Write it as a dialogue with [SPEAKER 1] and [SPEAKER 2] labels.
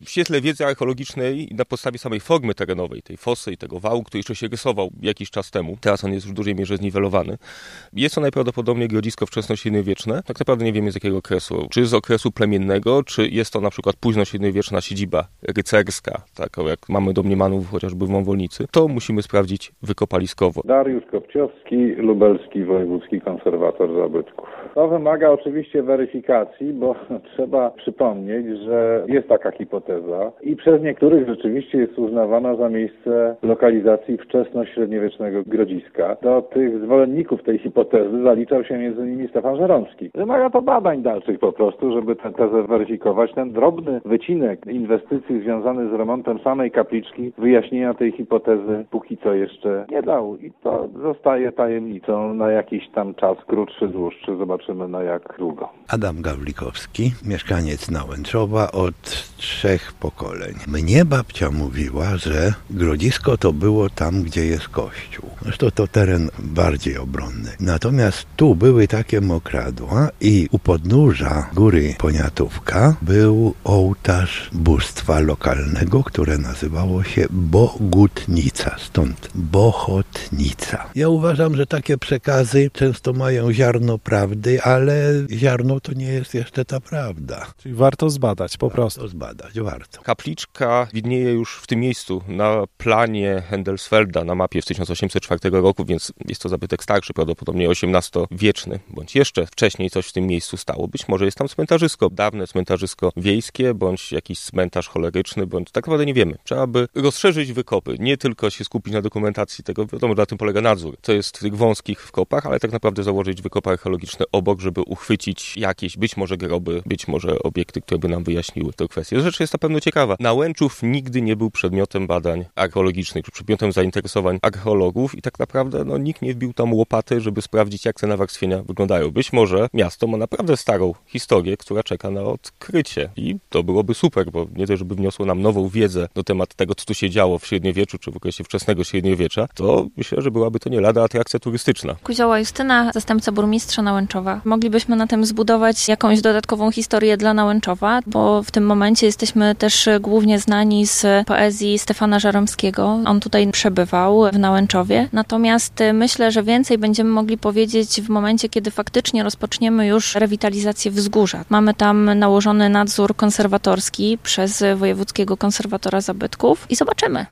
[SPEAKER 1] W świetle wiedzy archeologicznej na podstawie samej formy terenowej, tej fosy i tego wału, który jeszcze się rysował jakiś czas temu, teraz on jest już w dużej mierze zniwelowany, jest to najprawdopodobniej grodzisko wczesnośredniowieczne. Tak naprawdę nie wiemy z jakiego okresu. Czy z okresu plemiennego, czy jest to na przykład późnośredniowieczna siedziba rycerska, taką jak mamy domniemanów chociażby w Mąwolnicy. To musimy sprawdzić wykopaliskowo.
[SPEAKER 2] Dariusz Kopciowski, lubelski wojewódzki konserwator zabytków. To wymaga oczywiście weryfikacji, bo trzeba przypomnieć, że jest taka hipoteza i przez niektórych rzeczywiście jest uznawana za miejsce lokalizacji wczesnośredniowiecznego grodziska. Do tych zwolenników tej hipotezy zaliczał się m.in. Stefan Żeromski. Wymaga to badań dalszych po prostu, żeby tę tezę weryfikować. Ten drobny wycinek inwestycji związany z remontem samej kapliczki wyjaśnienia tej hipotezy póki co jeszcze nie dał i to zostaje tajemnicą na jakiś tam czas, krótszy, dłuższy. Zobaczymy na jak długo.
[SPEAKER 3] Adam Gawlikowski, mieszkaniec Nałęczowa od 3 pokoleń. Mnie babcia mówiła, że grodzisko to było tam, gdzie jest kościół. Zresztą to teren bardziej obronny. Natomiast tu były takie mokradła i u podnóża góry Poniatówka był ołtarz bóstwa lokalnego, które nazywało się Bogutnica, stąd Bochotnica. Ja uważam, że takie przekazy często mają ziarno prawdy, ale ziarno to nie jest jeszcze ta prawda.
[SPEAKER 4] Czyli warto zbadać po prostu.
[SPEAKER 3] Warto.
[SPEAKER 1] Kapliczka widnieje już w tym miejscu na planie Hendelsfelda na mapie z 1804 roku, więc jest to zabytek starszy, prawdopodobnie XVIII-wieczny, bądź jeszcze wcześniej coś w tym miejscu stało. Być może jest tam cmentarzysko, dawne cmentarzysko wiejskie, bądź jakiś cmentarz choleryczny, bądź tak naprawdę nie wiemy. Trzeba by rozszerzyć wykopy, nie tylko się skupić na dokumentacji tego, wiadomo, na tym polega nadzór. To jest w tych wąskich wkopach, ale tak naprawdę założyć wykopy archeologiczne obok, żeby uchwycić jakieś być może groby, być może obiekty, które by nam wyjaśniły tę kwestię. Rzecz jest na pewno ciekawa. Nałęczów nigdy nie był przedmiotem badań archeologicznych, czy przedmiotem zainteresowań archeologów i tak naprawdę nikt nie wbił tam łopaty, żeby sprawdzić, jak te nawarstwienia wyglądają. Być może miasto ma naprawdę starą historię, która czeka na odkrycie i to byłoby super, bo nie dość, żeby wniosło nam nową wiedzę na temat tego, co tu się działo w średniowieczu, czy w okresie wczesnego średniowiecza, to myślę, że byłaby to nie lada atrakcja turystyczna.
[SPEAKER 5] Kuzioła Justyna, zastępca burmistrza Nałęczowa. Moglibyśmy na tym zbudować jakąś dodatkową historię dla Nałęczowa, bo w tym momencie jesteśmy też głównie znani z poezji Stefana Żeromskiego. On tutaj przebywał w Nałęczowie. Natomiast myślę, że więcej będziemy mogli powiedzieć w momencie, kiedy faktycznie rozpoczniemy już rewitalizację wzgórza. Mamy tam nałożony nadzór konserwatorski przez wojewódzkiego konserwatora zabytków i zobaczymy.